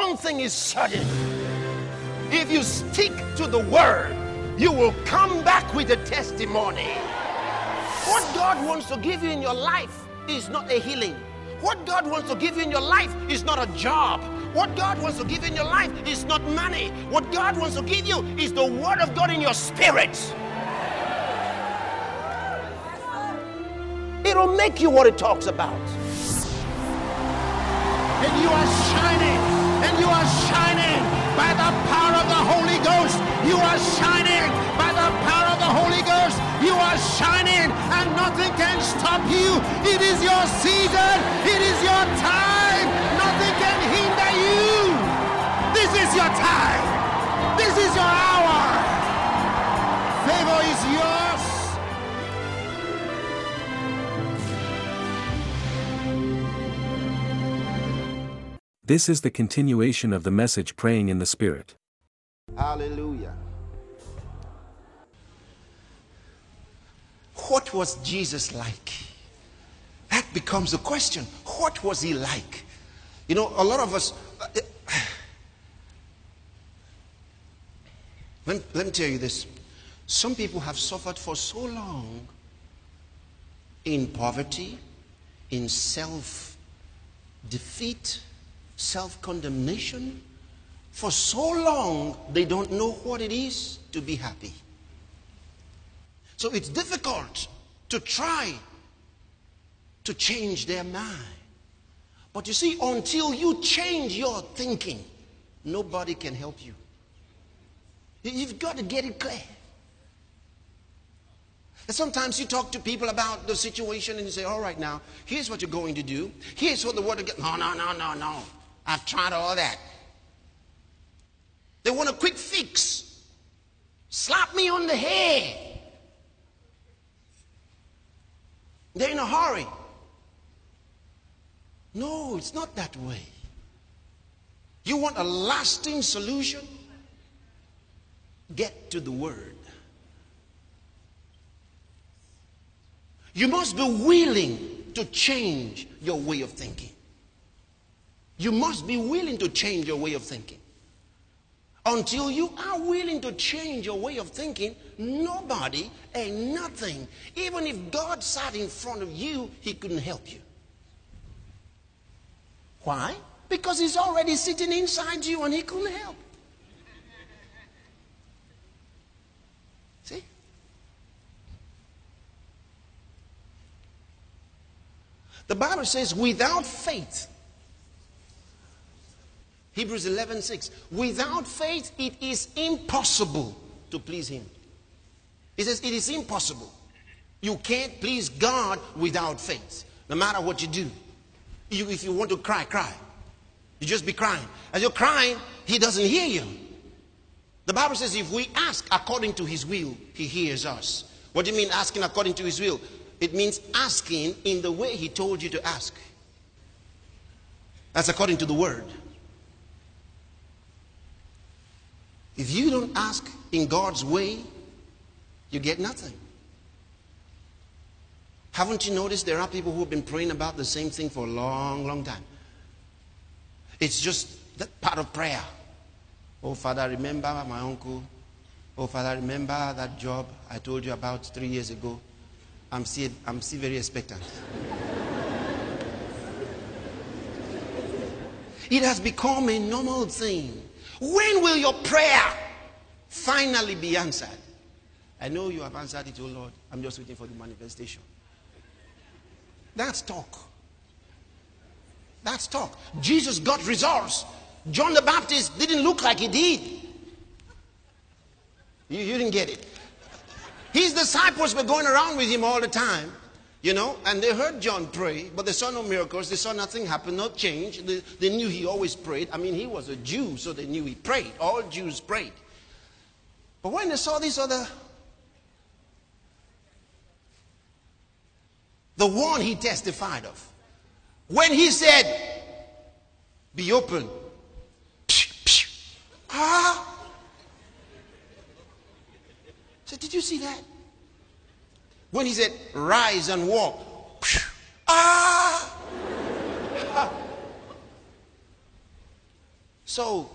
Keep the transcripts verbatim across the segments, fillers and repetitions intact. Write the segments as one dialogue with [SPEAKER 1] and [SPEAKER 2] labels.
[SPEAKER 1] one thing is certain. If you stick to the word, you will come back with a testimony. What God wants to give you in your life is not a healing. What God wants to give you in your life is not a job. What God wants to give you in your life is not money. What God wants to give you is the word of God in your spirit. It'll make you what it talks about. And you are shining, and you are shining by the power of the Holy Ghost. You are shining by the power of the Holy Ghost. You are shining, and nothing can stop you. It is your season. It is your time. Nothing can hinder you. This is your time. This is your hour. Favor is yours.
[SPEAKER 2] This is the continuation of the message Praying in the Spirit.
[SPEAKER 1] Hallelujah. What was Jesus like? That becomes the question. What was he like? You know, a lot of us... Let, let me tell you this. Some people have suffered for so long in poverty, in self-defeat, self-condemnation. For so long, they don't know what it is to be happy. So it's difficult to try to change their mind. But you see, until you change your thinking, nobody can help you. You've got to get it clear. And sometimes you talk to people about the situation and you say, all right, now, here's what you're going to do. Here's what the word of God. No, no, no, no, no. I've tried all that. They want a quick fix. Slap me on the head. They're in a hurry. No, it's not that way. You want a lasting solution? Get to the word. You must be willing to change your way of thinking. You must be willing to change your way of thinking. Until you are willing to change your way of thinking, nobody and nothing, even if God sat in front of you, he couldn't help you. Why? Because he's already sitting inside you and he couldn't help. See? The Bible says, without faith, Hebrews eleven six, without faith it is impossible to please him. It says it is impossible. You can't please God without faith. No matter what you do. You, if you want to cry, cry. You just be crying. As you're crying, he doesn't hear you. The Bible says if we ask according to his will, he hears us. What do you mean asking according to his will? It means asking in the way he told you to ask. That's according to the word. If you don't ask in God's way, you get nothing. Haven't you noticed there are people who have been praying about the same thing for a long, long time? It's just that part of prayer. Oh, Father, remember my uncle. Oh, Father, remember that job I told you about three years ago. I'm still, I'm still very expectant. It has become a normal thing. When will your prayer finally be answered? I know you have answered it, oh Lord. I'm just waiting for the manifestation. That's talk. That's talk. Jesus got results. John the Baptist didn't look like he did. You, you didn't get it. His disciples were going around with him all the time. You know, and they heard John pray, but they saw no miracles. They saw nothing happen, no change. They, they knew he always prayed. I mean, he was a Jew, so they knew he prayed. All Jews prayed. But when they saw this other, the one he testified of, when he said, be open, psh, psh, ah, so did you see that? When he said, rise and walk. Ah! So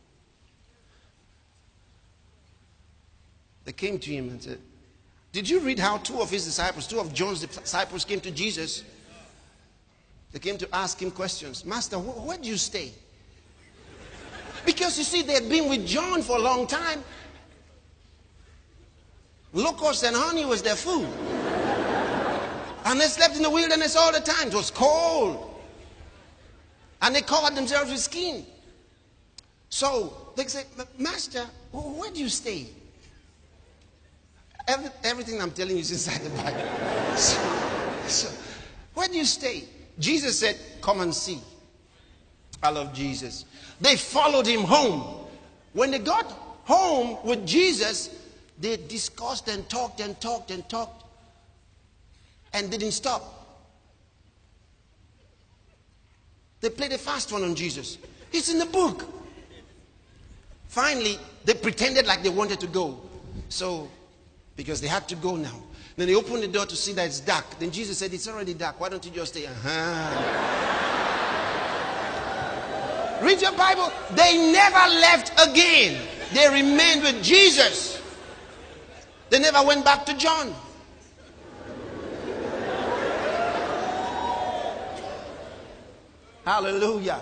[SPEAKER 1] they came to him and said, did you read how two of his disciples, two of John's disciples came to Jesus? They came to ask him questions. Master, wh where do you stay? Because you see, they had been with John for a long time. Locusts and honey was their food. And they slept in the wilderness all the time. It was cold. And they covered themselves with skin. So they said, Master, wh where do you stay? Every, everything I'm telling you is inside the Bible. So, so, where do you stay? Jesus said, come and see. I love Jesus. They followed him home. When they got home with Jesus, they discussed and talked and talked and talked and didn't stop. They played a fast one on Jesus. It's in the book. Finally, they pretended like they wanted to go. So, because they had to go now. Then they opened the door to see that it's dark. Then Jesus said, it's already dark. Why don't you just stay? Uh-huh. Read your Bible. They never left again. They remained with Jesus. They never went back to John. Hallelujah.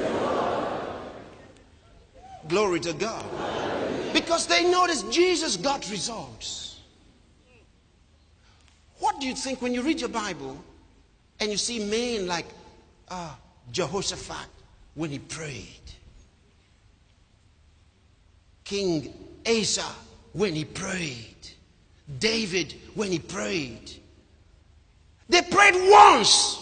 [SPEAKER 1] Glory to God. Because they noticed Jesus got results. What do you think when you read your Bible and you see men like uh, Jehoshaphat when he prayed? King Asa when he prayed? David when he prayed? They prayed once.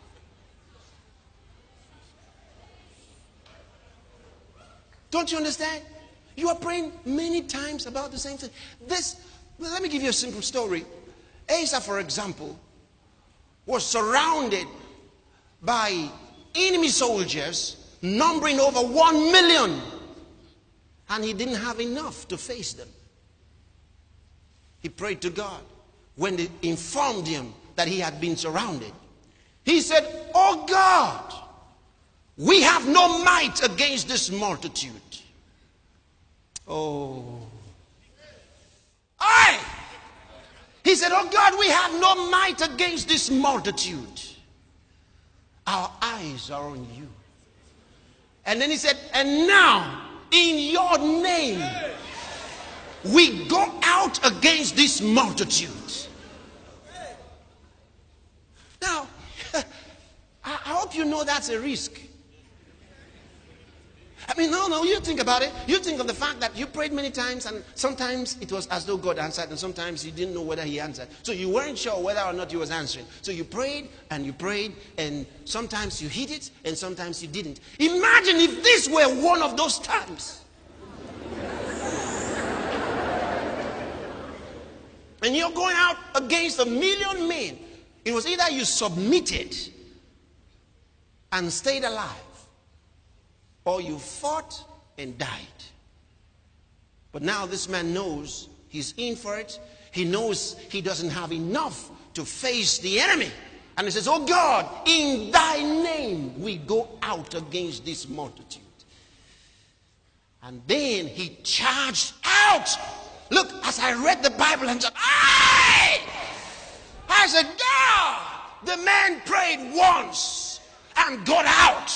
[SPEAKER 1] Don't you understand? You are praying many times about the same thing. This, let me give you a simple story. Asa, for example, was surrounded by enemy soldiers numbering over one million. And he didn't have enough to face them. He prayed to God. When they informed him that he had been surrounded, he said, oh God, we have no might against this multitude. Oh. I. He said, oh God, we have no might against this multitude. Our eyes are on you. And then he said, and now, in your name, we go out against this multitude. Now, I hope you know that's a risk. I mean, no, no, you think about it. You think of the fact that you prayed many times and sometimes it was as though God answered and sometimes you didn't know whether he answered. So you weren't sure whether or not he was answering. So you prayed and you prayed and sometimes you hit it and sometimes you didn't. Imagine if this were one of those times. And you're going out against a million men. It was either you submitted and stayed alive, or you fought and died. But now this man knows he's in for it. He knows he doesn't have enough to face the enemy. And he says, oh God, in thy name we go out against this multitude. And then he charged out. Look, as I read the Bible and said, I, I said, God, the man prayed once and got out.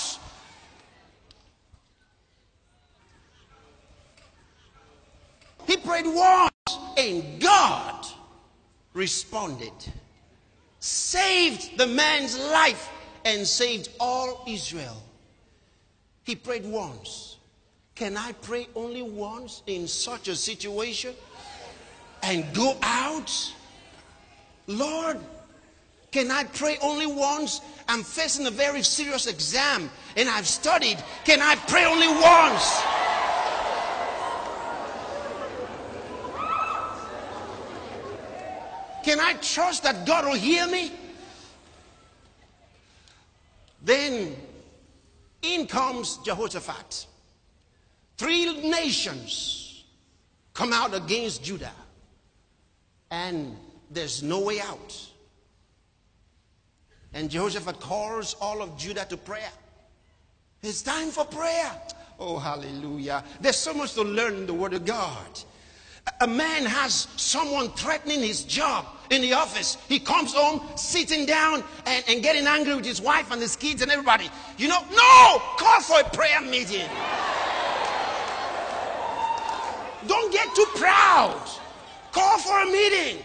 [SPEAKER 1] He prayed once and God responded, saved the man's life and saved all Israel. He prayed once. Can I pray only once in such a situation and go out? Lord, can I pray only once? I'm facing a very serious exam and I've studied. Can I pray only once? Can I trust that God will hear me? Then in comes Jehoshaphat. Three nations come out against Judah. And there's no way out. And Jehoshaphat calls all of Judah to prayer. It's time for prayer. Oh, hallelujah. There's so much to learn in the Word of God. A man has someone threatening his job in the office. He comes home, sitting down and, and getting angry with his wife and his kids and everybody. You know, no! Call for a prayer meeting. Don't get too proud. Call for a meeting.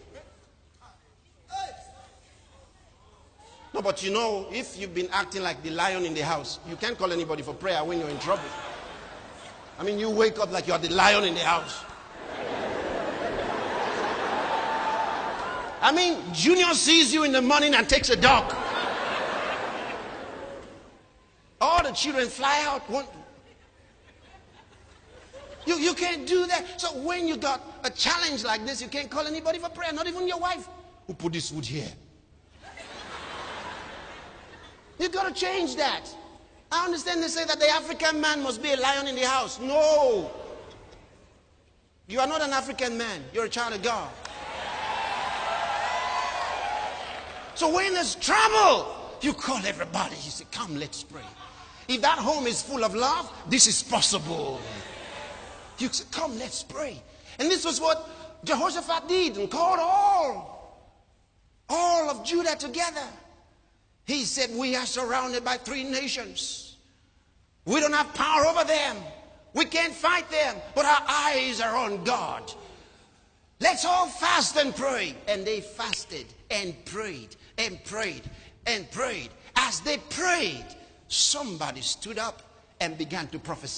[SPEAKER 1] No, but you know, if you've been acting like the lion in the house, you can't call anybody for prayer when you're in trouble. I mean, you wake up like you're the lion in the house. I mean, Junior sees you in the morning and takes a dog. All the children fly out. One. You, you can't do that. So when you got a challenge like this, you can't call anybody for prayer, not even your wife. Who put this food here? You've got to change that. I understand they say that the African man must be a lion in the house. No. You are not an African man. You're a child of God. So when there's trouble, you call everybody. You say, come, let's pray. If that home is full of love, this is possible. You say, come, let's pray. And this was what Jehoshaphat did and called all, all of Judah together. He said, we are surrounded by three nations. We don't have power over them. We can't fight them, but our eyes are on God. Let's all fast and pray. And they fasted and prayed and prayed and prayed. As they prayed, somebody stood up and began to prophesy.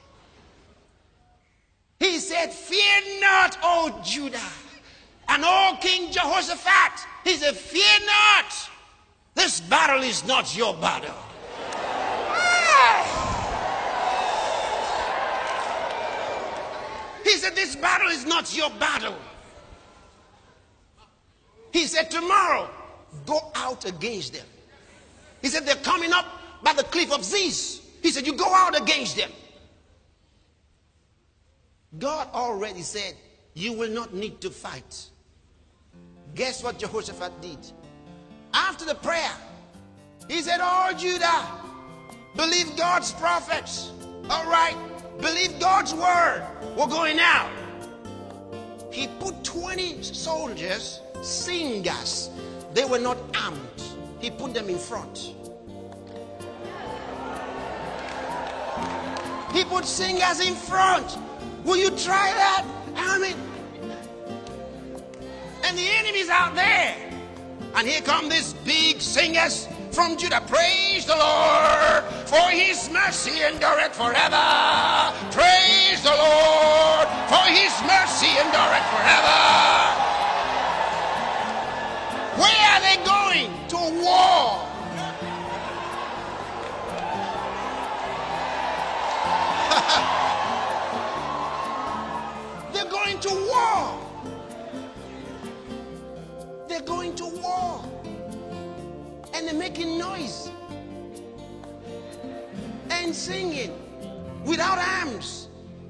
[SPEAKER 1] He said, fear not, O Judah, and O King Jehoshaphat. He said, fear not. This battle is not your battle. He said, this battle is not your battle. He said, tomorrow, go out against them. He said, they're coming up by the cliff of Ziz. He said, you go out against them. God already said, you will not need to fight. Guess what Jehoshaphat did? After the prayer, he said, oh, Judah, believe God's prophets. All right, believe God's word. We're going out. He put twenty soldiers, singers. They were not armed. He put them in front. He put singers in front. Will you try that? I mean, and the enemy's out there. And here come these big singers from Judah. Praise the Lord, for his mercy endureth forever. Praise the Lord, for his mercy endureth forever. Where are they going? To war. They're going to war. They're going to war. And they're making noise and singing without arms.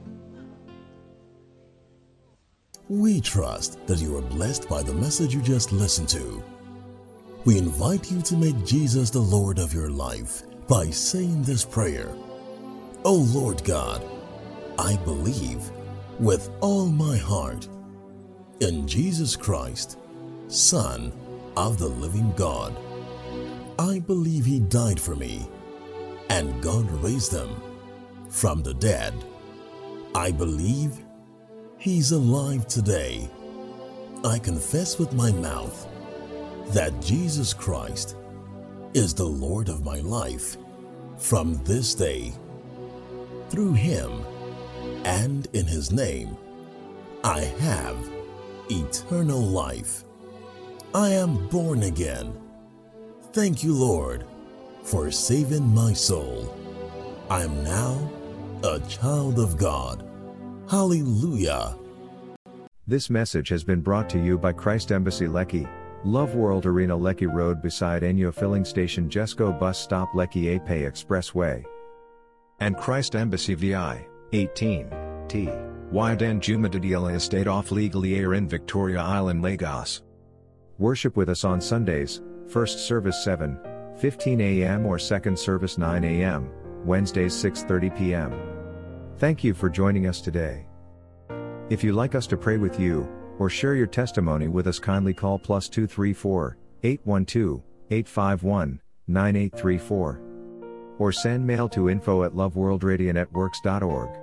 [SPEAKER 3] We trust that you are blessed by the message you just listened to. We invite you to make Jesus the Lord of your life by saying this prayer. O Lord God, I believe with all my heart in Jesus Christ, Son of the living God. I believe he died for me and God raised him from the dead. I believe he's alive today. I confess with my mouth that Jesus Christ is the Lord of my life from this day. Through him and in his name, I have eternal life. I am born again. Thank you, Lord, for saving my soul. I am now a child of God. Hallelujah.
[SPEAKER 4] This message has been brought to you by Christ Embassy Lekki, Love World Arena Lekki Road beside Enyo Filling Station Jesco Bus Stop Lekki Ape Expressway. And Christ Embassy V I, eighteen, T, Y Danjumadidiela Estate off Legally Air in Victoria Island, Lagos. Worship with us on Sundays, first service seven fifteen a m or second service nine a m Wednesdays six thirty p m Thank you for joining us today. If you like us to pray with you, or share your testimony with us, kindly call plus two three four, eight one two, eight five one, nine eight three four. Or send mail to info at loveworldradionetworks dot org.